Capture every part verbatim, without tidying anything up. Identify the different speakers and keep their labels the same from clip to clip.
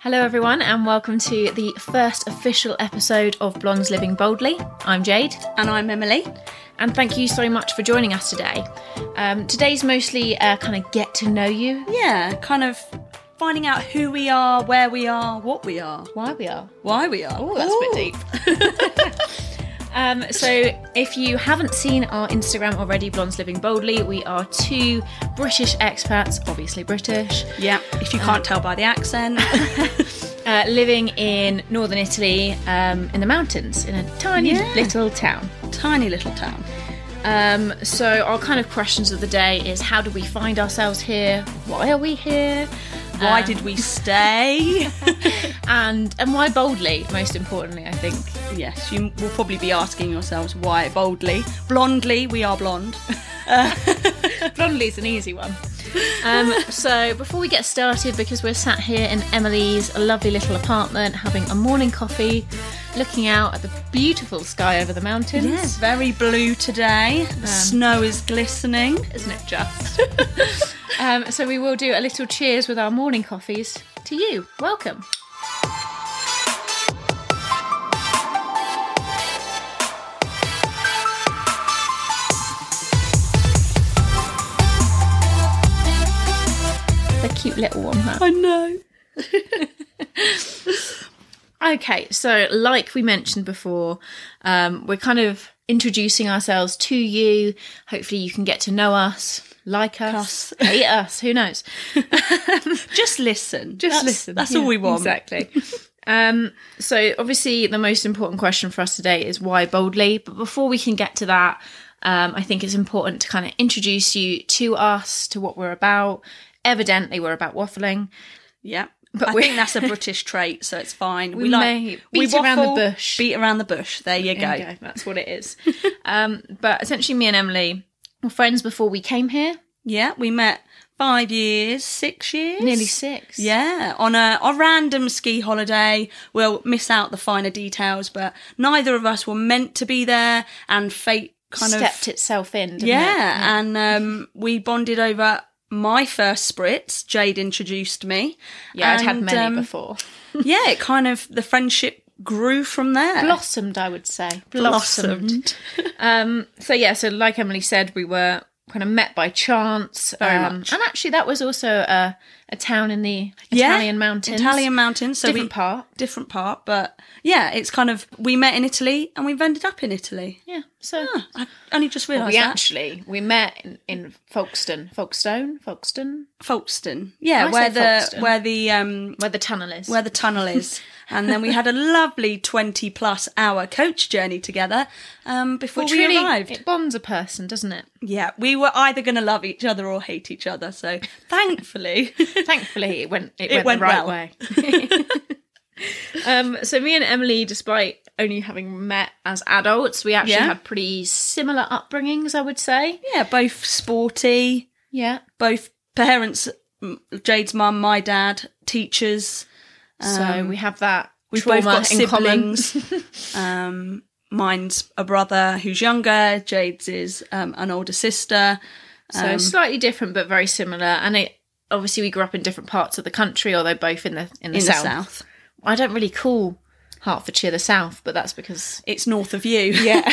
Speaker 1: Hello everyone and welcome to the first official episode of Blondes Living Boldly. I'm Jade.
Speaker 2: And I'm Emily.
Speaker 1: And thank you so much for joining us today. Um, today's mostly uh, kind of get to know you.
Speaker 2: Yeah, kind of finding out who we are, where we are, what we are.
Speaker 1: Why we are.
Speaker 2: Why we are.
Speaker 1: Oh, that's Ooh. a bit deep. Um, so if you haven't seen our Instagram already, Blondes Living Boldly, we are two British expats, obviously British.
Speaker 2: Yeah, if you can't um, tell by the accent.
Speaker 1: uh, living in northern Italy, um, in the mountains, in a tiny yeah. little town.
Speaker 2: Tiny little town.
Speaker 1: Um, so our kind of questions of the day is, how do we find ourselves here? Why are we here?
Speaker 2: Why
Speaker 1: um,
Speaker 2: did we stay?
Speaker 1: and and why boldly, most importantly, I think.
Speaker 2: Yes, you will probably be asking yourselves why boldly. Blondly, we are blonde.
Speaker 1: Uh, Blondly is an easy one. Um, so before we get started, because we're sat here in Emily's lovely little apartment having a morning coffee, looking out at the beautiful sky over the mountains.
Speaker 2: Yes, very blue today. Um, Snow is glistening.
Speaker 1: Isn't it just? um, so we will do a little cheers with our morning coffees to you. Welcome. A cute little one, that.
Speaker 2: I know.
Speaker 1: Okay, so like we mentioned before, um, we're kind of introducing ourselves to you. Hopefully you can get to know us, like us, us. hate us, who knows.
Speaker 2: Just listen.
Speaker 1: Just
Speaker 2: that's,
Speaker 1: listen.
Speaker 2: That's
Speaker 1: yeah,
Speaker 2: all we want.
Speaker 1: Exactly. um, so obviously the most important question for us today is why boldly? But before we can get to that, um, I think it's important to kind of introduce you to us, to what we're about. Evidently we're about waffling.
Speaker 2: Yeah. But I think that's a British trait, so it's fine.
Speaker 1: We, we like beat we waffle, around the bush.
Speaker 2: Beat around the bush. There you go.
Speaker 1: There you go. That's what it is. um, but essentially, me and Emily were friends before we came here.
Speaker 2: Yeah, we met five years, six years,
Speaker 1: nearly six.
Speaker 2: Yeah, on a, a random ski holiday. We'll miss out the finer details, but neither of us were meant to be there, and fate kind
Speaker 1: stepped
Speaker 2: of
Speaker 1: stepped itself in. Didn't
Speaker 2: yeah,
Speaker 1: it? yeah,
Speaker 2: and um, we bonded over. My first spritz, Jade introduced me.
Speaker 1: Yeah,
Speaker 2: and,
Speaker 1: I'd had many
Speaker 2: um,
Speaker 1: before.
Speaker 2: yeah, it kind of, the friendship grew from there.
Speaker 1: Blossomed, I would say.
Speaker 2: Blossomed.
Speaker 1: um, so yeah, so like Emily said, we were kind of met by chance.
Speaker 2: Very
Speaker 1: um,
Speaker 2: much.
Speaker 1: And actually that was also a, a town in the Italian
Speaker 2: yeah,
Speaker 1: mountains.
Speaker 2: Italian mountains. So
Speaker 1: different
Speaker 2: we,
Speaker 1: part.
Speaker 2: Different part, but yeah, it's kind of, we met in Italy and we've ended up in Italy.
Speaker 1: Yeah, so...
Speaker 2: Ah, I only just
Speaker 1: well,
Speaker 2: realised
Speaker 1: we
Speaker 2: that.
Speaker 1: actually, we met in, in Folkestone. Folkestone? Folkestone?
Speaker 2: Folkestone. Yeah,
Speaker 1: I
Speaker 2: where
Speaker 1: say
Speaker 2: the,
Speaker 1: Folkestone?
Speaker 2: where the, um...
Speaker 1: Where the tunnel is.
Speaker 2: Where the tunnel is. And then we had a lovely twenty plus hour coach journey together um, before
Speaker 1: Which
Speaker 2: we
Speaker 1: really,
Speaker 2: arrived.
Speaker 1: It bonds a person, doesn't it?
Speaker 2: Yeah, we were either going to love each other or hate each other. So thankfully,
Speaker 1: thankfully it went it,
Speaker 2: it
Speaker 1: went,
Speaker 2: went
Speaker 1: the right
Speaker 2: well.
Speaker 1: way. um, so me and Emily, despite only having met as adults, we actually
Speaker 2: Yeah.
Speaker 1: had pretty similar upbringings, I would say.
Speaker 2: Yeah, both sporty.
Speaker 1: Yeah,
Speaker 2: Both parents, Jade's mum, my dad, teachers.
Speaker 1: so
Speaker 2: Um,
Speaker 1: we have that.
Speaker 2: We've
Speaker 1: trauma
Speaker 2: both got
Speaker 1: in
Speaker 2: siblings. um, mine's a brother who's younger. Jade's is um, an older sister.
Speaker 1: So
Speaker 2: Um,
Speaker 1: slightly different, but very similar. And it, obviously, we grew up in different parts of the country, although both in the in the,
Speaker 2: in
Speaker 1: south.
Speaker 2: the south.
Speaker 1: I don't really call Hertfordshire the south, but that's because
Speaker 2: It's north of you.
Speaker 1: yeah,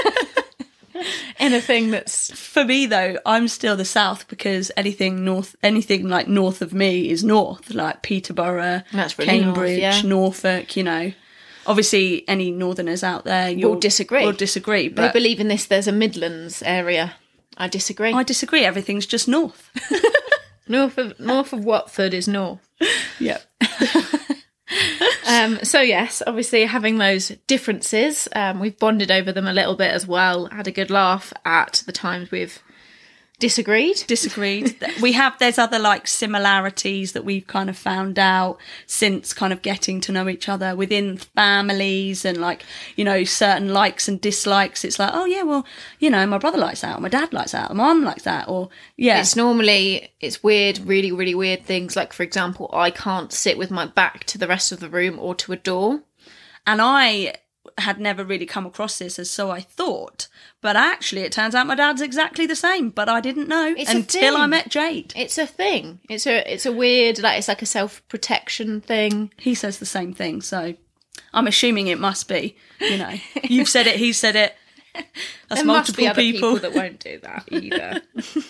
Speaker 1: anything that's
Speaker 2: For me though, I'm still the south because anything north, anything like north of me is north, like Peterborough,
Speaker 1: That's really north,
Speaker 2: Cambridge,
Speaker 1: yeah.
Speaker 2: Norfolk. You know, obviously any northerners out there you'll
Speaker 1: will disagree.
Speaker 2: Will disagree,
Speaker 1: They
Speaker 2: but
Speaker 1: believe in this. There's a Midlands area. I disagree.
Speaker 2: I disagree. Everything's just north.
Speaker 1: north of north of Watford is north.
Speaker 2: Yeah.
Speaker 1: Um, so yes, obviously having those differences, um, we've bonded over them a little bit as well. Had a good laugh at the times we've disagreed.
Speaker 2: Disagreed. We have, there's other like similarities that we've kind of found out since kind of getting to know each other within families and like, you know, certain likes and dislikes. It's like, oh yeah, well, you know, my brother likes that, or my dad likes that, or my mum likes that, or yeah.
Speaker 1: It's normally, it's weird, really, really weird things. Like, for example, I can't sit with my back to the rest of the room or to a door.
Speaker 2: And I had never really come across this as so I thought. But actually, it turns out my dad's exactly the same, but I didn't know
Speaker 1: It's a
Speaker 2: until I
Speaker 1: thing.
Speaker 2: met Jade.
Speaker 1: It's a thing. It's a it's a weird, like, it's like a self-protection thing.
Speaker 2: He says the same thing, so I'm assuming it must be, you know. You've said it, he said it. That's
Speaker 1: There
Speaker 2: multiple
Speaker 1: must be other
Speaker 2: people.
Speaker 1: people that won't do that either.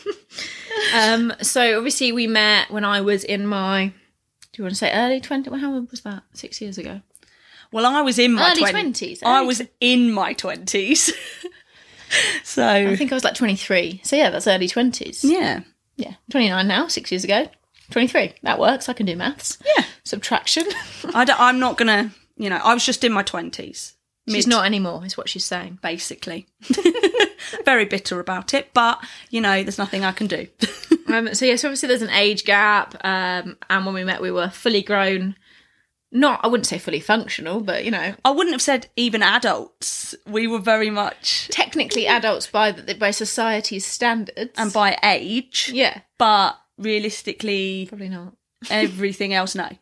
Speaker 1: um, so obviously we met when I was in my, do you want to say early twenties? How old was that? Six years ago?
Speaker 2: Well, I was in my
Speaker 1: Early
Speaker 2: twen-
Speaker 1: twenties.
Speaker 2: I
Speaker 1: early
Speaker 2: was
Speaker 1: tw-
Speaker 2: in my twenties. So,
Speaker 1: I think I was like twenty-three. So yeah, that's early twenties.
Speaker 2: yeah.
Speaker 1: Yeah. twenty-nine now, six years ago. twenty-three. That works. I can do maths.
Speaker 2: Yeah.
Speaker 1: Subtraction.
Speaker 2: I d- I'm not going to, you know, I was just in my twenties.
Speaker 1: She's not anymore, is what she's saying.
Speaker 2: Basically. Very bitter about it, but, you know, there's nothing I can do.
Speaker 1: Um, so yes, obviously there's an age gap, um, and when we met, we were fully grown. Not, I wouldn't say fully functional, but you know,
Speaker 2: I wouldn't have said even adults. We were very much,
Speaker 1: technically adults by the, by society's standards,
Speaker 2: and by age,
Speaker 1: yeah,
Speaker 2: but realistically,
Speaker 1: probably not.
Speaker 2: everything else, no.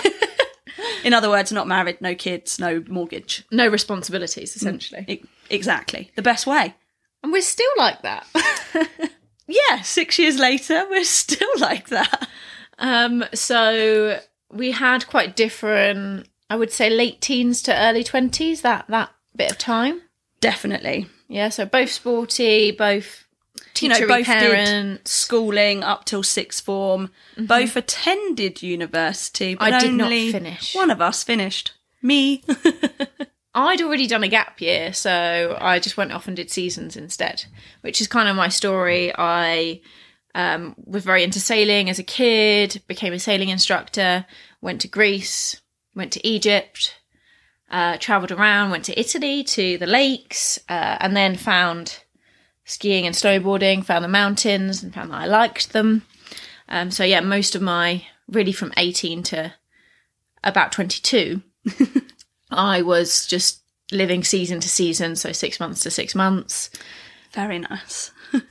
Speaker 2: In other words, not married, no kids, no mortgage.
Speaker 1: No responsibilities, essentially,
Speaker 2: E- exactly. The best way.
Speaker 1: and we're still like that.
Speaker 2: Yeah, six years later, we're still like that.
Speaker 1: um, so we had quite different, I would say, late teens to early twenties. That that bit of time,
Speaker 2: Definitely.
Speaker 1: yeah. So both sporty, both
Speaker 2: You know,
Speaker 1: teachery
Speaker 2: both did
Speaker 1: parents.
Speaker 2: schooling up till sixth form. Both attended university, but
Speaker 1: I did not
Speaker 2: only
Speaker 1: finish.
Speaker 2: one of us finished. Me.
Speaker 1: I'd already done a gap year, so I just went off and did seasons instead, which is kind of my story. I um, was very into sailing as a kid, became a sailing instructor, went to Greece, went to Egypt, uh, travelled around, went to Italy, to the lakes, uh, and then found skiing and snowboarding, found the mountains, and found that I liked them. Um, so yeah, most of my, really from eighteen to about twenty-two, I was just living season to season, so six months to six months.
Speaker 2: Very nice.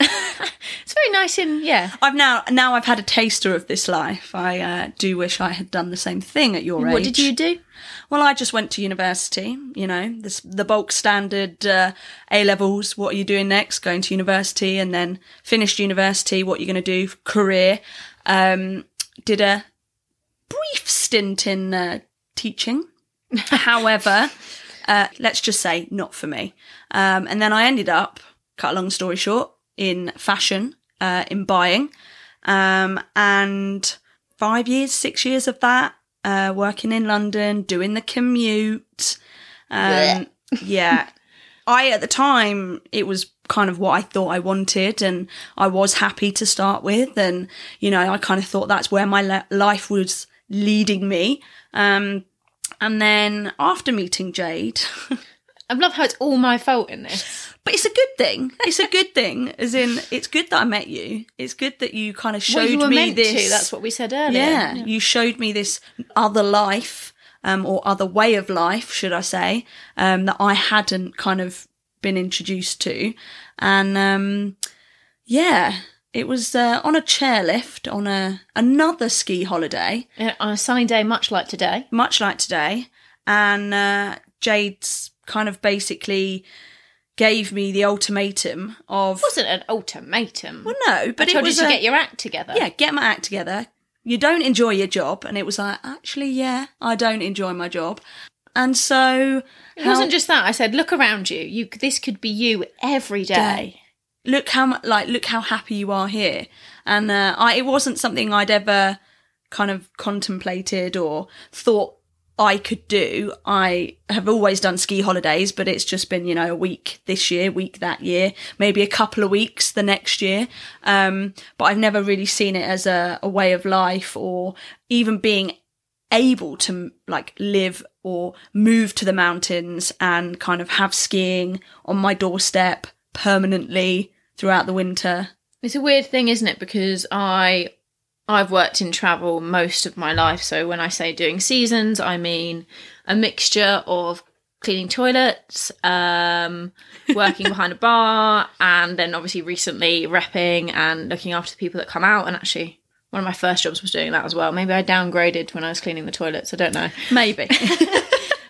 Speaker 1: It's very nice in, yeah.
Speaker 2: I've now now I've had a taster of this life. I uh, do wish I had done the same thing at your age.
Speaker 1: What did you do?
Speaker 2: Well, I just went to university, you know, this, the bulk standard uh, A-levels, what are you doing next? Going to university, and then finished university, what you're going to do, career. Um, did a brief stint in uh, teaching. However, uh, let's just say not for me. Um, and then I ended up, cut a long story short, in fashion, uh, in buying. Um, and five years, six years of that, uh, working in London, doing the commute. Um, yeah. I, at the time, it was kind of what I thought I wanted, and I was happy to start with. And, you know, I kind of thought that's where my le- life was leading me. Um, and then after meeting Jade,
Speaker 1: I love how it's all my fault in this.
Speaker 2: but it's a good thing. It's a good thing, as in, it's good that I met you. It's good that you kind of showed
Speaker 1: Well, you were
Speaker 2: me
Speaker 1: meant
Speaker 2: this.
Speaker 1: to, that's what we said earlier.
Speaker 2: Yeah, you showed me this other life, um, or other way of life, should I say, um, that I hadn't kind of been introduced to. And, um, yeah, it was uh, on a chairlift on a another ski holiday,
Speaker 1: Yeah, on a sunny day, much like today.
Speaker 2: much like today. And uh, Jade's kind of basically gave me the ultimatum of...
Speaker 1: It wasn't an ultimatum.
Speaker 2: Well, no, but
Speaker 1: I told
Speaker 2: it was
Speaker 1: you to
Speaker 2: a-
Speaker 1: get your act together.
Speaker 2: Yeah, get my act together. You don't enjoy your job. And it was like, actually, yeah, I don't enjoy my job. And so...
Speaker 1: It wasn't just that. I said, look around you. You, this could be you every day.
Speaker 2: Look how mu- like look how happy you are here. And uh, I, it wasn't something I'd ever kind of contemplated or thought I could do. I have always done ski holidays, but it's just been, you know, a week this year, week that year, maybe a couple of weeks the next year. Um, but I've never really seen it as a, a way of life, or even being able to like live or move to the mountains and kind of have skiing on my doorstep permanently throughout the winter.
Speaker 1: It's a weird thing, isn't it? Because I, I've worked in travel most of my life. So when I say doing seasons, I mean a mixture of cleaning toilets, um, working behind a bar, and then obviously recently repping and looking after the people that come out. And actually, one of my first jobs was doing that as well. Maybe I downgraded when I was cleaning the toilets. I don't know.
Speaker 2: Maybe.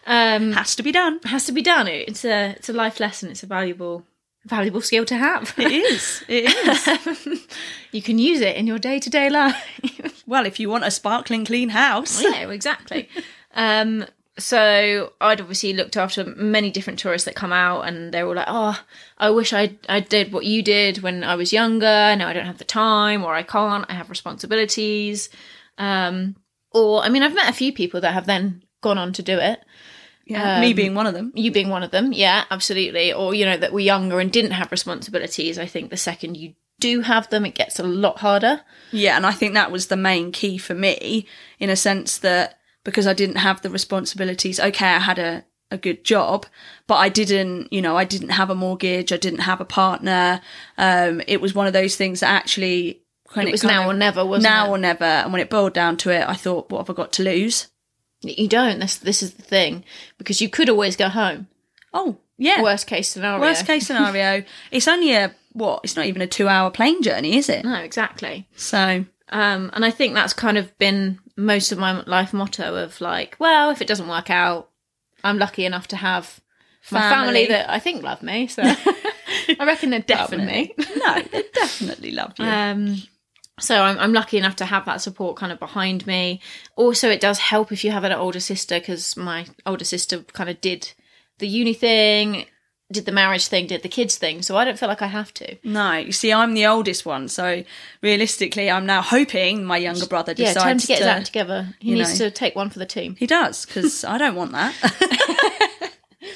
Speaker 1: um,
Speaker 2: Has to be done.
Speaker 1: has to be done. It's a it's a life lesson. It's a valuable valuable skill to have.
Speaker 2: It is. It is.
Speaker 1: You can use it in your day to day life.
Speaker 2: Well, if you want a sparkling clean house.
Speaker 1: Yeah, exactly. Um, so I'd obviously looked after many different tourists that come out, and they're all like, "Oh, I wish I I did what you did when I was younger. Now I don't have the time, or I can't. I have responsibilities." Um, or I mean, I've met a few people that have then gone on to do it.
Speaker 2: Yeah,
Speaker 1: Um,
Speaker 2: me being one of them.
Speaker 1: You being one of them, yeah, absolutely. Or, you know, that were younger and didn't have responsibilities. I think the second you do have them, it gets a lot harder.
Speaker 2: Yeah, and I think that was the main key for me, in a sense that because I didn't have the responsibilities, okay, I had a, a good job, but I didn't, you know, I didn't have a mortgage, I didn't have a partner. Um, it was one of those things that actually... When
Speaker 1: It was
Speaker 2: kind
Speaker 1: now
Speaker 2: of-
Speaker 1: or never, wasn't
Speaker 2: Now
Speaker 1: it?
Speaker 2: or never. And when it boiled down to it, I thought, what have I got to lose?
Speaker 1: You don't. This, this is the thing. Because you could always go home.
Speaker 2: Oh, yeah.
Speaker 1: Worst case scenario.
Speaker 2: Worst case scenario. It's only a, what, it's not even a two hour plane journey, is it?
Speaker 1: No, exactly.
Speaker 2: So,
Speaker 1: Um, and I think that's kind of been most of my life motto of like, well, if it doesn't work out, I'm lucky enough to have my family,
Speaker 2: Family.
Speaker 1: that I think love me. So I reckon they'd part with me.
Speaker 2: no, they definitely love you.
Speaker 1: Um, so I'm, I'm lucky enough to have that support kind of behind me. Also, it does help if you have an older sister, because my older sister kind of did the uni thing, did the marriage thing, did the kids thing. So I don't feel like I have to.
Speaker 2: No, you see, I'm the oldest one, so realistically, I'm now hoping my younger brother
Speaker 1: Yeah,
Speaker 2: decides
Speaker 1: time to get his
Speaker 2: to.
Speaker 1: act together. He
Speaker 2: you
Speaker 1: needs
Speaker 2: know.
Speaker 1: to take one for the team.
Speaker 2: He does, because I don't want that.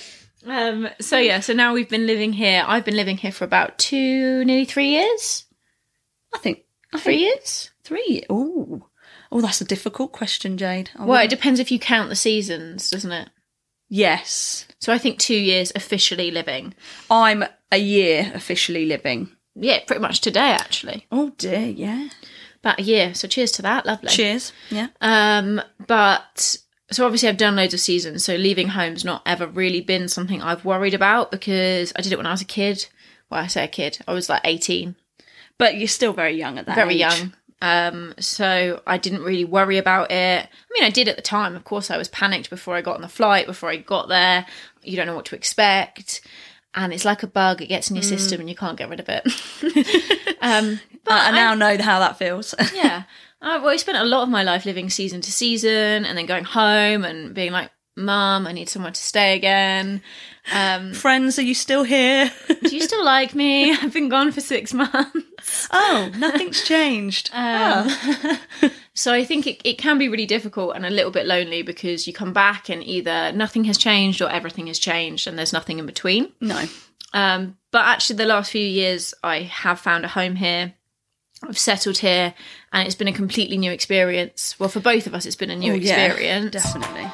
Speaker 1: Um, so yeah, so now we've been living here. I've been living here for about two, nearly three years.
Speaker 2: I think I
Speaker 1: Three
Speaker 2: think
Speaker 1: years?
Speaker 2: three. Oh, oh, that's a difficult question, Jade. I
Speaker 1: Well, it
Speaker 2: wouldn't-
Speaker 1: depends if you count the seasons, doesn't it?
Speaker 2: yes,
Speaker 1: So I think two years officially living.
Speaker 2: I'm a year officially living.
Speaker 1: Yeah, pretty much today, actually.
Speaker 2: Oh dear, yeah.
Speaker 1: About a year. So cheers to that. Lovely.
Speaker 2: Cheers. Yeah.
Speaker 1: Um, but so obviously I've done loads of seasons. So leaving home's not ever really been something I've worried about, because I did it when I was a kid. Well, I say a kid. I was like eighteen.
Speaker 2: But you're still very young at that
Speaker 1: Very
Speaker 2: age.
Speaker 1: young. Um, so I didn't really worry about it. I mean, I did at the time. Of course, I was panicked before I got on the flight, before I got there. You don't know what to expect. And it's like a bug. It gets in your
Speaker 2: Mm.
Speaker 1: system and you can't get rid of it. um, but
Speaker 2: I, I
Speaker 1: I-
Speaker 2: now know how that feels.
Speaker 1: yeah. I've always spent a lot of my life living season to season and then going home and being like, Mum, I need somewhere to stay again. Um,
Speaker 2: Friends, are you still here?
Speaker 1: do you still like me? I've been gone for six months.
Speaker 2: Oh, nothing's changed.
Speaker 1: Um,
Speaker 2: Oh.
Speaker 1: So I think it, it can be really difficult and a little bit lonely, because you come back and either nothing has changed or everything has changed and there's nothing in between.
Speaker 2: No.
Speaker 1: Um, but actually the last few years I have found a home here. I've settled here and it's been a completely new experience. Well, for both of us, it's been a new
Speaker 2: Oh, yeah,
Speaker 1: experience.
Speaker 2: definitely.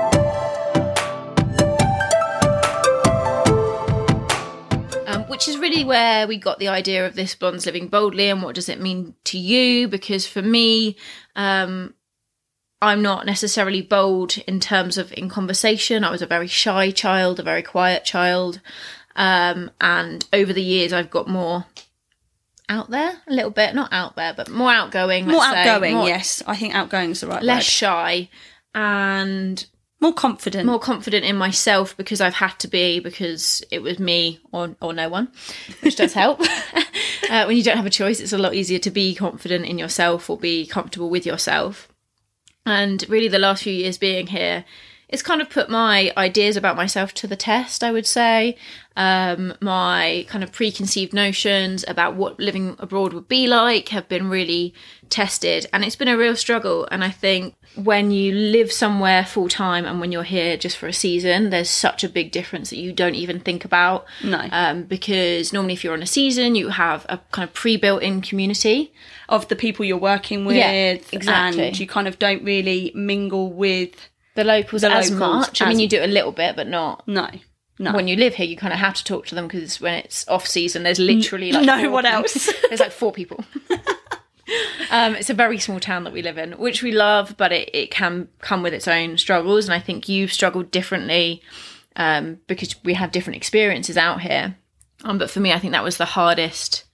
Speaker 1: Um, which is really where we got the idea of this Blondes Living Boldly, and what does it mean to you? Because for me, um, I'm not necessarily bold in terms of in conversation. I was a very shy child, a very quiet child. Um, and over the years, I've got more out there, a little bit, not out there, but more outgoing.
Speaker 2: More
Speaker 1: let's say.
Speaker 2: outgoing,
Speaker 1: More-
Speaker 2: yes. I think outgoing is the right
Speaker 1: Less
Speaker 2: word.
Speaker 1: shy and
Speaker 2: More confident.
Speaker 1: more confident in myself, because I've had to be, because it was me or or no one, which does help. uh, when you don't have a choice, it's a lot easier to be confident in yourself or be comfortable with yourself. And really the last few years being here, it's kind of put my ideas about myself to the test, I would say. Um, my kind of preconceived notions about what living abroad would be like have been really tested, and it's been a real struggle. And I think when you live somewhere full time and when you're here just for a season, there's such a big difference that you don't even think about.
Speaker 2: No.
Speaker 1: Um, because normally if you're on a season, you have a kind of pre-built in community.
Speaker 2: Of the people you're working with.
Speaker 1: Yeah, exactly.
Speaker 2: And you kind of don't really mingle with...
Speaker 1: The locals
Speaker 2: The
Speaker 1: as
Speaker 2: locals
Speaker 1: much. I mean,
Speaker 2: as-
Speaker 1: you do a little bit, but not.
Speaker 2: No. No.
Speaker 1: When you live here, you kind of have to talk to them, because when it's off season, there's literally like
Speaker 2: no
Speaker 1: four
Speaker 2: one
Speaker 1: people.
Speaker 2: else.
Speaker 1: There's like four people. um, it's a very small town that we live in, which we love, but it, it can come with its own struggles. And I think you've struggled differently um, because we have different experiences out here. Um, but for me, I think that was the hardest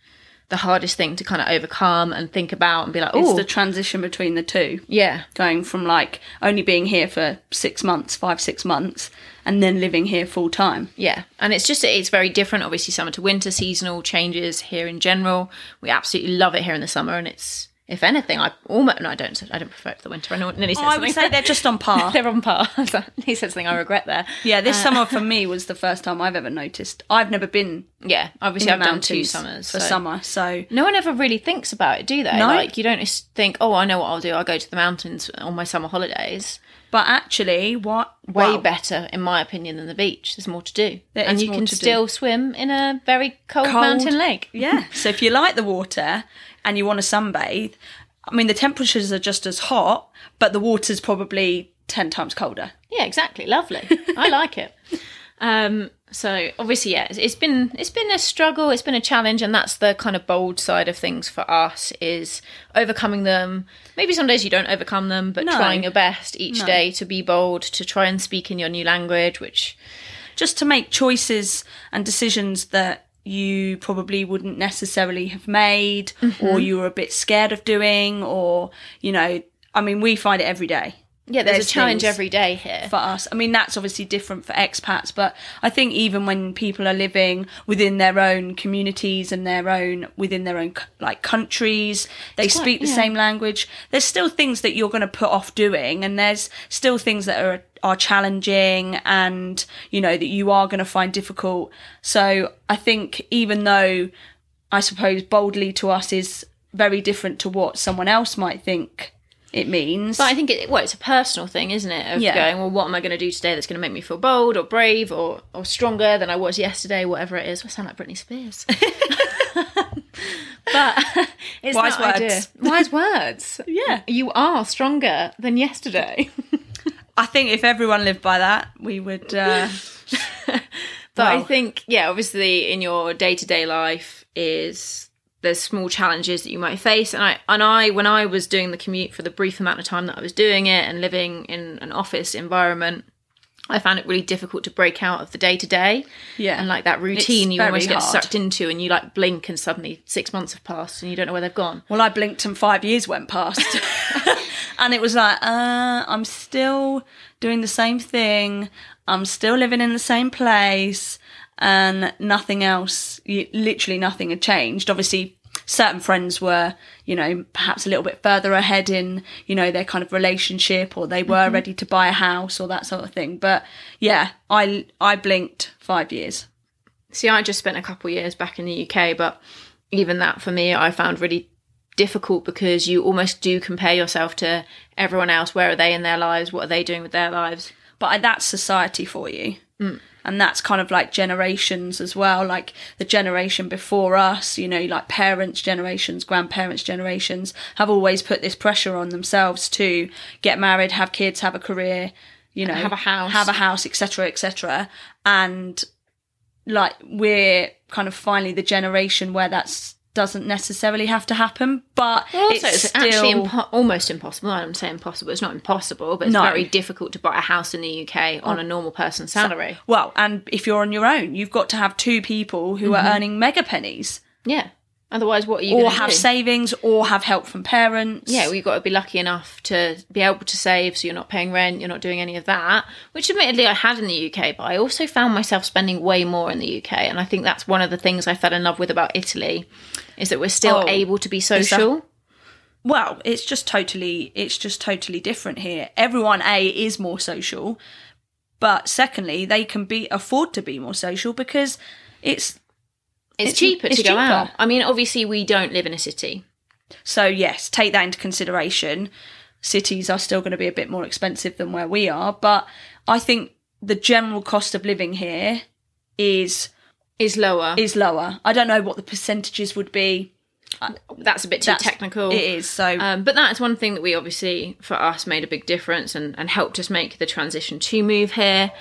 Speaker 1: the hardest thing to kind of overcome and think about and be like,
Speaker 2: It's
Speaker 1: oh,
Speaker 2: the transition between the two.
Speaker 1: yeah,
Speaker 2: Going from like only being here for six months, five, six months, and then living here full time.
Speaker 1: yeah. And it's just, it's very different. Obviously, summer to winter, seasonal changes here in general. We absolutely love it here in the summer, and it's, if anything, I almost, no, I don't, I don't prefer it to the winter. I know nearly said
Speaker 2: Oh, I
Speaker 1: something.
Speaker 2: would say they're just on par.
Speaker 1: They're on par. He said something I regret there.
Speaker 2: Yeah, this summer for me was the first time I've ever noticed. I've never been
Speaker 1: Yeah,
Speaker 2: in
Speaker 1: obviously
Speaker 2: the
Speaker 1: I've done two
Speaker 2: mountains
Speaker 1: summers.
Speaker 2: for
Speaker 1: so-
Speaker 2: summer, so
Speaker 1: No one ever really thinks about it, do they?
Speaker 2: No.
Speaker 1: Like, you don't just think, oh, I know what I'll do. I'll go to the mountains on my summer holidays.
Speaker 2: but actually, what
Speaker 1: Way
Speaker 2: well,
Speaker 1: better, in my opinion, than the beach. There's more to do.
Speaker 2: There
Speaker 1: and
Speaker 2: is
Speaker 1: you
Speaker 2: more
Speaker 1: can
Speaker 2: to do.
Speaker 1: still swim in a very cold,
Speaker 2: Cold.
Speaker 1: mountain lake.
Speaker 2: Yeah, so if you like the water and you want to sunbathe, I mean, the temperatures are just as hot, but the water's probably ten times colder.
Speaker 1: Yeah, exactly. Lovely. I like it. Um, so obviously, yeah, it's, it's been it's been a struggle. It's been a challenge, and that's the kind of bold side of things for us, is overcoming them. Maybe some days you don't overcome them, but
Speaker 2: No.
Speaker 1: trying your best each
Speaker 2: No.
Speaker 1: day to be bold, to try and speak in your new language, which
Speaker 2: Just to make choices and decisions that you probably wouldn't necessarily have made, or you were a bit scared of doing, or, you know, I mean, we find it every day.
Speaker 1: yeah, there's,
Speaker 2: There's
Speaker 1: a challenge
Speaker 2: things
Speaker 1: every day here.
Speaker 2: For us. I mean, that's obviously different for expats, but I think even when people are living within their own communities and their own, within their own, like, countries, they
Speaker 1: quite-
Speaker 2: speak the
Speaker 1: yeah.
Speaker 2: same language, there's still things that you're going to put off doing, and there's still things that are, are challenging and, you know, that you are going to find difficult. So I think even though I suppose boldly to us is very different to what someone else might think it means.
Speaker 1: But I think it, well, it's a personal thing, isn't it? Of
Speaker 2: Yeah.
Speaker 1: going, well, what am I going to do today that's going to make me feel bold or brave or, or stronger than I was yesterday, whatever it is. I sound like Britney Spears. But it's
Speaker 2: Wise
Speaker 1: that idea.
Speaker 2: words.
Speaker 1: Wise words.
Speaker 2: Yeah.
Speaker 1: You are stronger than yesterday.
Speaker 2: I think if everyone lived by that, we would. Uh,
Speaker 1: But I
Speaker 2: Well-
Speaker 1: think, yeah, obviously in your day-to-day life is there's small challenges that you might face. And I, and I, when I was doing the commute for the brief amount of time that I was doing it and living in an office environment, I found it really difficult to break out of the day-to-day.
Speaker 2: Yeah.
Speaker 1: And like that routine
Speaker 2: It's
Speaker 1: you
Speaker 2: very
Speaker 1: almost get
Speaker 2: hard.
Speaker 1: sucked into, and you like blink and suddenly six months have passed and you don't know where they've gone.
Speaker 2: well, I blinked and five years went past, and it was like, uh, I'm still doing the same thing. I'm still living in the same place, and nothing else. You, literally nothing had changed. Obviously, certain friends were, you know, perhaps a little bit further ahead in, you know, their kind of relationship, or they were ready to buy a house or that sort of thing. But yeah, I I blinked five years.
Speaker 1: See, I just spent a couple of years back in the U K, but even that for me, I found really difficult because you almost do compare yourself to everyone else. Where are they in their lives? What are they doing with their lives?
Speaker 2: But that's society for you. Mm. And that's kind of like generations as well, like the generation before us, you know, like parents' generations, grandparents' generations have always put this pressure on themselves to get married, have kids, have a career, you know,
Speaker 1: Have a house.
Speaker 2: have a house, et cetera, et cetera. And like we're kind of finally the generation where that's doesn't necessarily have to happen, but
Speaker 1: Also,
Speaker 2: it's,
Speaker 1: it's,
Speaker 2: still
Speaker 1: actually impo- almost impossible. I'm saying impossible. It's not impossible, but it's
Speaker 2: No.
Speaker 1: very difficult to buy a house in the U K on a normal person's salary.
Speaker 2: well, and if you're on your own, you've got to have two people who
Speaker 1: Mm-hmm.
Speaker 2: are earning mega pennies.
Speaker 1: Yeah. Otherwise, what are you
Speaker 2: Or
Speaker 1: going to
Speaker 2: have
Speaker 1: do?
Speaker 2: savings, or have help from parents.
Speaker 1: Yeah, well, you've got to be lucky enough to be able to save, so you're not paying rent, you're not doing any of that, which admittedly I had in the U K, but I also found myself spending way more in the U K, and I think that's one of the things I fell in love with about Italy, is that we're still
Speaker 2: Oh,
Speaker 1: able to be social.
Speaker 2: Well, it's just totally, it's just totally different here. Everyone, A, is more social, but secondly, they can be afford to be more social because it's
Speaker 1: It's,
Speaker 2: It's-
Speaker 1: cheaper
Speaker 2: it's
Speaker 1: to go
Speaker 2: cheaper.
Speaker 1: out. I mean, obviously we don't live in a city.
Speaker 2: so. Yes, take that into consideration. Cities are still going to be a bit more expensive than where we are, but I think the general cost of living here is
Speaker 1: Is lower.
Speaker 2: is lower. I don't know what the percentages would be.
Speaker 1: That's a bit too
Speaker 2: That's-
Speaker 1: technical.
Speaker 2: It is so.
Speaker 1: Um, but that's one thing that we obviously, for us, made a big difference and, and helped us make the transition to move here.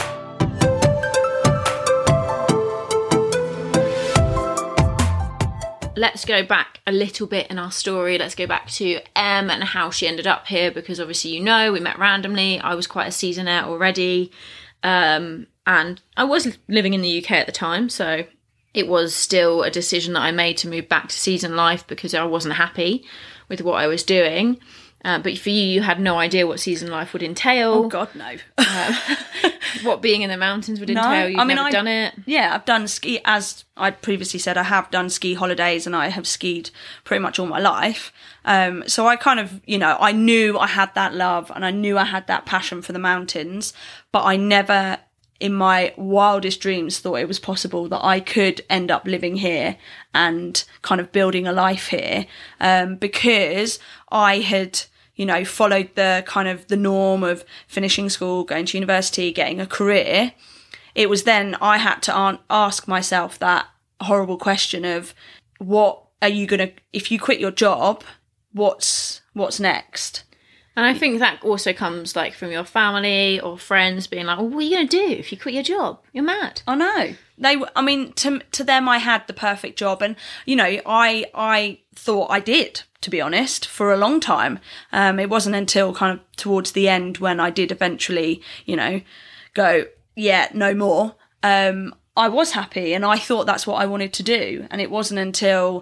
Speaker 1: Let's go back a little bit in our story. Let's go back to Em and how she ended up here, because obviously, you know, we met randomly. I was quite a seasonaire already. Um, and I was living in the U K at the time, so it was still a decision that I made to move back to season life because I wasn't happy with what I was doing. Uh, but for you, you had no idea what season life would entail.
Speaker 2: Oh, God, no.
Speaker 1: um, what being in the mountains would entail. No, You've I mean, never I, done it.
Speaker 2: Yeah, I've done ski, as I previously said, I have done ski holidays and I have skied pretty much all my life. Um, so I kind of, you know, I knew I had that love and I knew I had that passion for the mountains, but I never in my wildest dreams thought it was possible that I could end up living here and kind of building a life here, um, because I had, you know, followed the kind of the norm of finishing school, going to university, getting a career. It was then I had to an- ask myself that horrible question of what are you going to, if you quit your job, what's, what's next?
Speaker 1: And I think that also comes like from your family or friends being like, well, what are you going to do if you quit your job? You're mad.
Speaker 2: I know. They, I mean, to to them, I had the perfect job. And, you know, I I thought I did, to be honest, for a long time. Um, it wasn't until kind of towards the end when I did eventually, you know, go, yeah, no more. Um, I was happy and I thought that's what I wanted to do. And it wasn't until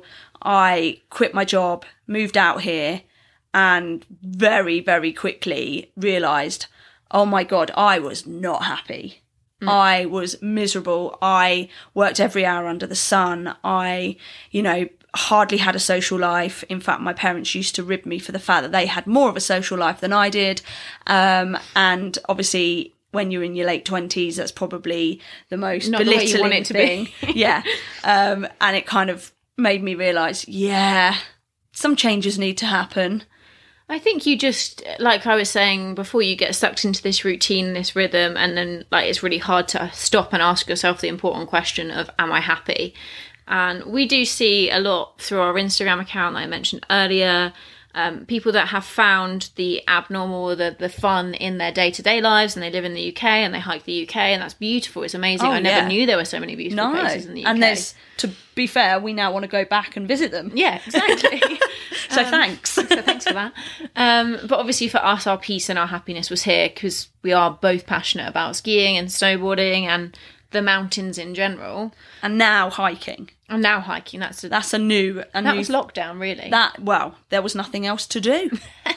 Speaker 2: I quit my job, moved out here, and very, very quickly realised, oh my God, I was not happy. Mm. I was miserable. I worked every hour under the sun. I, you know, hardly had a social life. In fact, my parents used to rib me for the fact that they had more of a social life than I did. Um, and obviously, when you're in your late twenties, that's probably the most
Speaker 1: not
Speaker 2: belittling
Speaker 1: the way you want it to
Speaker 2: thing.
Speaker 1: Be.
Speaker 2: Yeah. Um, and it kind of made me realise, yeah, some changes need to happen.
Speaker 1: I think you just, like I was saying before, you get sucked into this routine, this rhythm, and then like it's really hard to stop and ask yourself the important question of, am I happy? And we do see a lot through our Instagram account that I mentioned earlier, um, people that have found the abnormal, the the fun in their day-to-day lives, and they live in the U K and they hike the U K, and that's beautiful. It's amazing.
Speaker 2: Oh,
Speaker 1: I never
Speaker 2: yeah.
Speaker 1: knew there were so many beautiful
Speaker 2: no.
Speaker 1: places in the U K.
Speaker 2: And there's, to be fair, we now want to go back and visit them.
Speaker 1: Yeah, exactly.
Speaker 2: So
Speaker 1: um,
Speaker 2: thanks.
Speaker 1: so thanks for that. Um, but obviously for us, our peace and our happiness was here because we are both passionate about skiing and snowboarding and the mountains in general.
Speaker 2: And now hiking.
Speaker 1: And now hiking. That's a,
Speaker 2: That's a new... A
Speaker 1: that
Speaker 2: new,
Speaker 1: was lockdown, really.
Speaker 2: That, well, there was nothing else to do.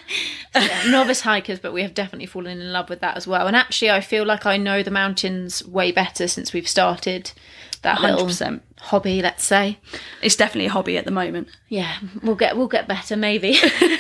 Speaker 1: Yeah, novice hikers, but we have definitely fallen in love with that as well. And actually, I feel like I know the mountains way better since we've started that
Speaker 2: one hundred percent.
Speaker 1: Little hobby, let's say.
Speaker 2: It's definitely a hobby at the moment.
Speaker 1: Yeah, we'll get we'll get better, maybe.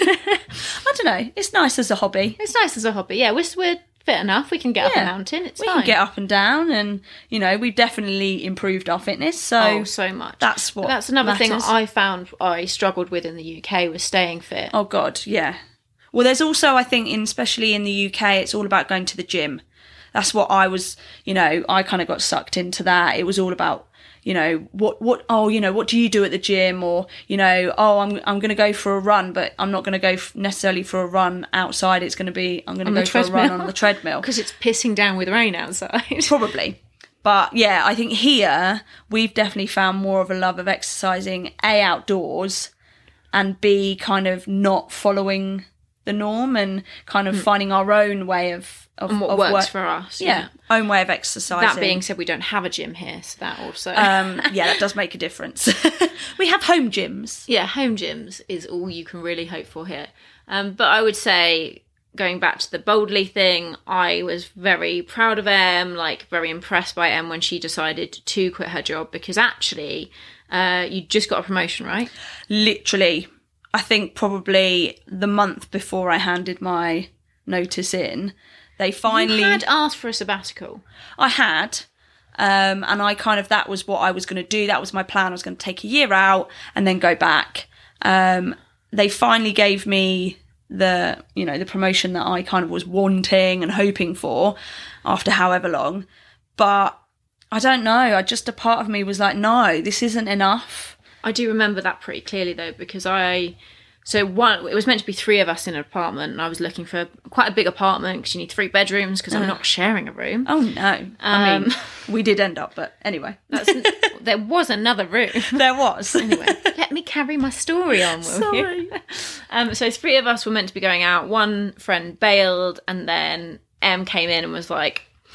Speaker 2: I don't know. It's nice as a hobby.
Speaker 1: It's nice as a hobby. Yeah, we're, we're fit enough. We can get
Speaker 2: Yeah.
Speaker 1: up a mountain. It's
Speaker 2: we
Speaker 1: fine.
Speaker 2: can get up and down, and, you know, we've definitely improved our fitness. So,
Speaker 1: Oh, so much.
Speaker 2: that's what
Speaker 1: But that's another thing
Speaker 2: matters.
Speaker 1: I found I struggled with in the U K was staying fit.
Speaker 2: Oh, God, yeah. Well, there's also, I think, in, especially in the U K, it's all about going to the gym. That's what I was, you know, I kind of got sucked into that. It was all about, you know, what, what, oh, you know, what do you do at the gym? Or, you know, oh, I'm I'm going to go for a run, but I'm not going to go f- necessarily for a run outside. It's going to be, I'm going to
Speaker 1: On
Speaker 2: go
Speaker 1: the
Speaker 2: for a run
Speaker 1: treadmill.
Speaker 2: on the treadmill.
Speaker 1: Because it's pissing down with rain outside.
Speaker 2: Probably. But yeah, I think here we've definitely found more of a love of exercising, A, outdoors, and B, kind of not following the norm and kind of finding our own way of, of,
Speaker 1: And what
Speaker 2: of
Speaker 1: works
Speaker 2: work.
Speaker 1: for us.
Speaker 2: Yeah, own way of exercising.
Speaker 1: That being said, we don't have a gym here, so that also...
Speaker 2: um, yeah, that does make a difference. We have home gyms.
Speaker 1: yeah, home gyms is all you can really hope for here. Um, but I would say, going back to the Boldly thing, I was very proud of Em, like very impressed by Em when she decided to quit her job because actually uh, you just got a promotion, right?
Speaker 2: Literally, I think probably the month before I handed my notice in, they finally...
Speaker 1: You had asked for a sabbatical.
Speaker 2: I had, um, and I kind of, that was what I was going to do. That was my plan. I was going to take a year out and then go back. Um, they finally gave me the, you know, the promotion that I kind of was wanting and hoping for after however long. But I don't know. I just, a part of me was like, no, this isn't enough.
Speaker 1: I do remember that pretty clearly though, because I... So one, it was meant to be three of us in an apartment, and I was looking for quite a big apartment because you need three bedrooms because I'm not sharing a room.
Speaker 2: Oh no! I mean, we did end up, but anyway,
Speaker 1: That's, there was another room.
Speaker 2: there was.
Speaker 1: Anyway, let me carry my story on, will
Speaker 2: Sorry.
Speaker 1: you? Um, so three of us were meant to be going out. One friend bailed, and then Em came in and was like,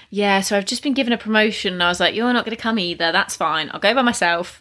Speaker 1: Yeah, so I've just been given a promotion and I was like, you're not going to come either. That's fine. I'll go by myself.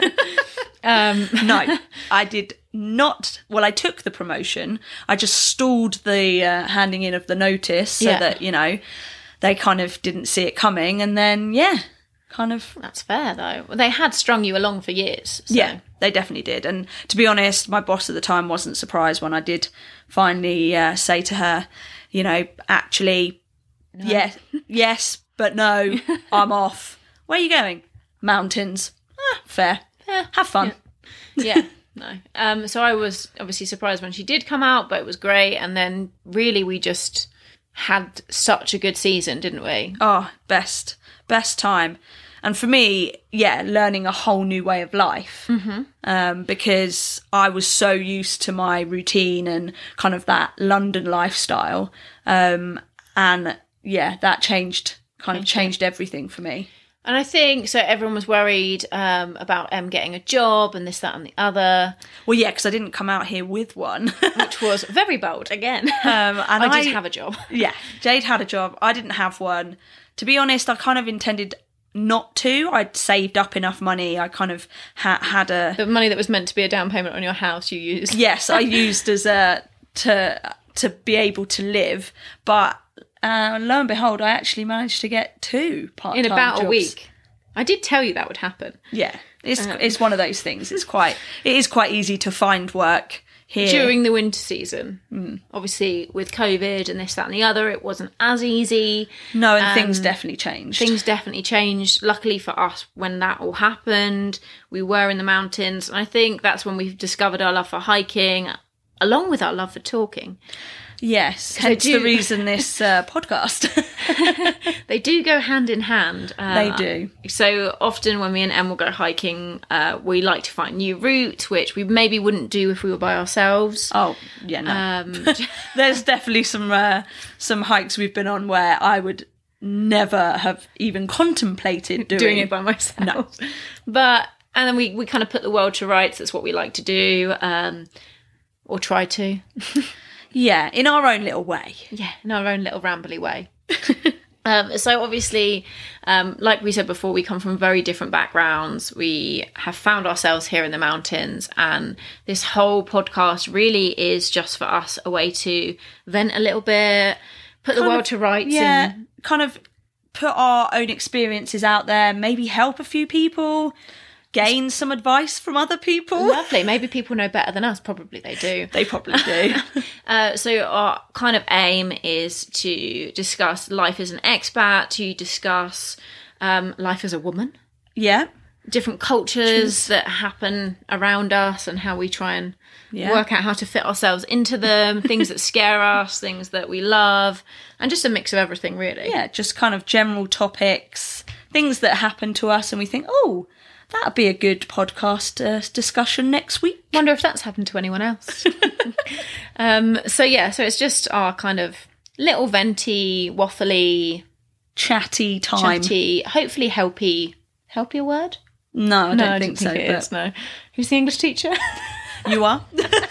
Speaker 1: um,
Speaker 2: No, I did not. Well, I took the promotion. I just stalled the uh, handing in of the notice so
Speaker 1: Yeah.
Speaker 2: that, you know, they kind of didn't see it coming. And then, yeah, kind of.
Speaker 1: That's fair, though. Well, they had strung you along for years. So.
Speaker 2: Yeah, they definitely did. And to be honest, my boss at the time wasn't surprised when I did finally uh, say to her, you know, actually, no. yes, yes, but no, I'm off. Where are you going? Mountains. Ah, fair.
Speaker 1: Yeah.
Speaker 2: Have fun.
Speaker 1: Yeah. yeah. No. Um, so I was obviously surprised when she did come out, but it was great. And then really we just had such a good season, didn't we?
Speaker 2: Oh, best. Best time. And for me, yeah, learning a whole new way of life.
Speaker 1: Mm-hmm.
Speaker 2: Um, because I was so used to my routine and kind of that London lifestyle. Um, and yeah, that changed, kind of changed everything for me.
Speaker 1: And I think, so everyone was worried um, about Em getting a job and this, that and the other.
Speaker 2: Well, yeah, because I didn't come out here with one.
Speaker 1: Which was very bold, again.
Speaker 2: Um, and
Speaker 1: I
Speaker 2: I
Speaker 1: did have a job.
Speaker 2: Yeah, Jade had a job. I didn't have one. To be honest, I kind of intended not to. I'd saved up enough money. I kind of ha- had a...
Speaker 1: The money that was meant to be a down payment on your house you used.
Speaker 2: Yes, I used as a... to to be able to live. But uh, lo and behold, I actually managed to get two part-time
Speaker 1: in about
Speaker 2: jobs.
Speaker 1: a week. I did tell you that would happen.
Speaker 2: Yeah, it's
Speaker 1: Um,
Speaker 2: it's one of those things. It's quite... It is quite easy to find work here.
Speaker 1: During the winter season.
Speaker 2: Mm.
Speaker 1: Obviously, with COVID and this, that and the other, it wasn't as easy.
Speaker 2: No, and
Speaker 1: Um,
Speaker 2: things definitely changed.
Speaker 1: Things definitely changed. Luckily for us, when that all happened, we were in the mountains. And I think that's when we've discovered our love for hiking, along with our love for talking.
Speaker 2: Yes,
Speaker 1: I
Speaker 2: hence
Speaker 1: do-
Speaker 2: the reason this uh, podcast.
Speaker 1: They do go hand in hand. Uh,
Speaker 2: They do.
Speaker 1: So often when me and Em will go hiking, uh, we like to find new route, which we maybe wouldn't do if we were by ourselves.
Speaker 2: Oh, yeah, no.
Speaker 1: Um,
Speaker 2: There's definitely some uh, some hikes we've been on where I would never have even contemplated doing,
Speaker 1: doing it by myself.
Speaker 2: No.
Speaker 1: But, and then we, we kind of put the world to rights. That's what we like to do, um, or try to.
Speaker 2: Yeah, in our own little way.
Speaker 1: Yeah, in our own little rambly way. um, so obviously, um, like we said before, we come from very different backgrounds. We have found ourselves here in the mountains, and this whole podcast really is just for us a way to vent a little bit, put the
Speaker 2: Kind
Speaker 1: world
Speaker 2: of-
Speaker 1: to rights.
Speaker 2: Yeah,
Speaker 1: and
Speaker 2: kind of put our own experiences out there, maybe help a few people, gain some advice from other people.
Speaker 1: lovely. Maybe people know better than us. Probably they do.
Speaker 2: They probably do.
Speaker 1: Uh, so our kind of aim is to discuss life as an expat, to discuss um, life as a woman,
Speaker 2: Yeah.
Speaker 1: different cultures that happen around us and how we try and
Speaker 2: Yeah.
Speaker 1: work out how to fit ourselves into them, things that scare us, things that we love, and just a mix of everything, really.
Speaker 2: Yeah, just kind of general topics, things that happen to us and we think, oh, that'd be a good podcast uh, discussion next week.
Speaker 1: Wonder if that's happened to anyone else. um, so yeah, so it's just our kind of little venty, waffly,
Speaker 2: Chatty time.
Speaker 1: chatty, hopefully helpy. Helpy a word?
Speaker 2: No, I don't
Speaker 1: no, I
Speaker 2: think
Speaker 1: don't
Speaker 2: so.
Speaker 1: think it
Speaker 2: but
Speaker 1: is, no. Who's the English teacher?
Speaker 2: You are?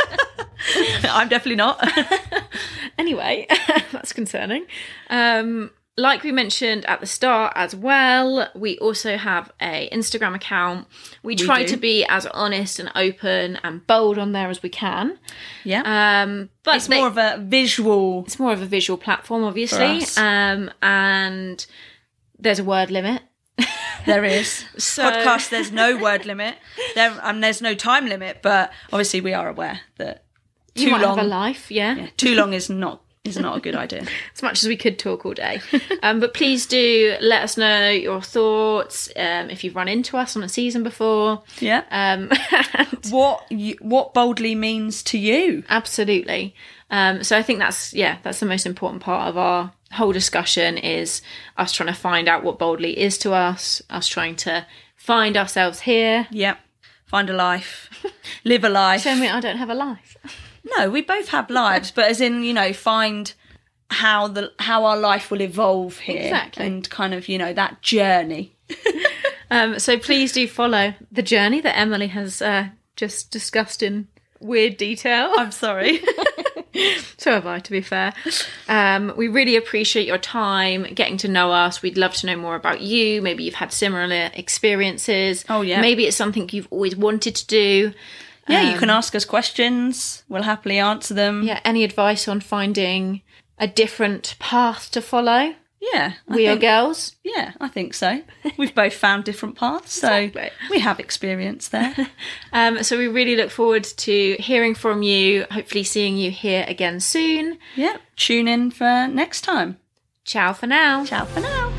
Speaker 2: I'm definitely not.
Speaker 1: Anyway, that's concerning. Um, like we mentioned at the start as well, we also have a Instagram account. We,
Speaker 2: We
Speaker 1: try
Speaker 2: do.
Speaker 1: to be as honest and open and bold on there as we can.
Speaker 2: Yeah.
Speaker 1: Um, but
Speaker 2: it's
Speaker 1: they-
Speaker 2: more of a visual.
Speaker 1: it's more of a visual platform, obviously.
Speaker 2: us.
Speaker 1: Um, and there's a word limit.
Speaker 2: There is.
Speaker 1: So-
Speaker 2: Podcast, there's no word limit. There and there's no time limit, but obviously we are aware that
Speaker 1: You
Speaker 2: too
Speaker 1: might
Speaker 2: long
Speaker 1: have a life, yeah.
Speaker 2: yeah, too long is not is not a good idea.
Speaker 1: As much as we could talk all day. Um, but please do let us know your thoughts, um, if you've run into us on a season before.
Speaker 2: Yeah.
Speaker 1: Um, and
Speaker 2: What you, what boldly means to you.
Speaker 1: absolutely. Um, so I think that's, yeah, that's the most important part of our whole discussion is us trying to find out what boldly is to us, us trying to find ourselves here.
Speaker 2: Yep. Find a life. Live a life.
Speaker 1: Tell me I don't have a life.
Speaker 2: No, we both have lives, but as in, you know, find how the how our life will evolve here.
Speaker 1: Exactly.
Speaker 2: And kind of, you know, that journey.
Speaker 1: Um, so please do follow the journey that Emily has uh, just discussed in weird detail.
Speaker 2: I'm sorry.
Speaker 1: So have I, to be fair. Um, we really appreciate your time, getting to know us. We'd love to know more about you. Maybe you've had similar experiences.
Speaker 2: Oh, yeah.
Speaker 1: Maybe it's something you've always wanted to do.
Speaker 2: Yeah,
Speaker 1: Um,
Speaker 2: you can ask us questions. We'll happily answer them.
Speaker 1: Yeah, any advice on finding a different path to follow?
Speaker 2: Yeah. I
Speaker 1: We are
Speaker 2: think-
Speaker 1: girls.
Speaker 2: Yeah, I think so. We've both found different paths, so
Speaker 1: Exactly.
Speaker 2: we have experience there.
Speaker 1: Um, so we really look forward to hearing from you, hopefully seeing you here again soon.
Speaker 2: Yeah, tune in for next time.
Speaker 1: Ciao for now.
Speaker 2: Ciao for now.